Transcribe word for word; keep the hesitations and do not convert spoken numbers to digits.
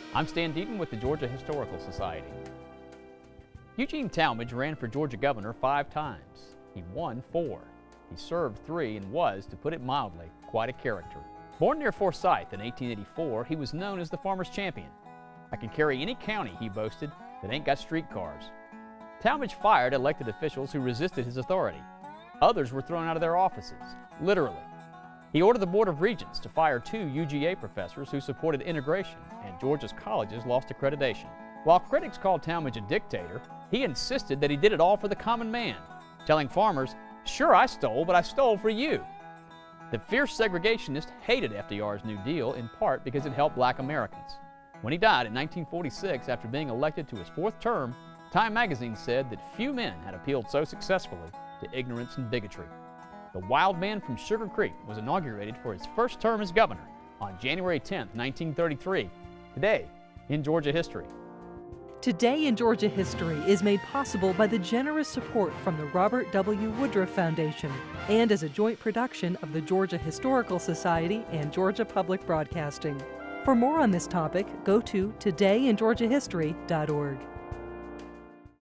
I'm Stan Deaton with the Georgia Historical Society. Eugene Talmadge ran for Georgia governor five times. He won four. He served three and was, to put it mildly, quite a character. Born near Forsyth in eighteen eighty-four, he was known as the farmer's champion. I can carry any county, he boasted, that ain't got streetcars. Talmadge fired elected officials who resisted his authority. Others were thrown out of their offices, literally. He ordered the Board of Regents to fire two U G A professors who supported integration, and Georgia's colleges lost accreditation. While critics called Talmadge a dictator, he insisted that he did it all for the common man, telling farmers, "Sure, I stole, but I stole for you." The fierce segregationist hated F D R's New Deal in part because it helped black Americans. When he died in nineteen forty-six after being elected to his fourth term, Time magazine said that few men had appealed so successfully to ignorance and bigotry. The wild man from Sugar Creek was inaugurated for his first term as governor on January tenth, nineteen thirty-three. Today in Georgia history. Today in Georgia History is made possible by the generous support from the Robert W. Woodruff Foundation and as a joint production of the Georgia Historical Society and Georgia Public Broadcasting. For more on this topic, go to today in georgia history dot org.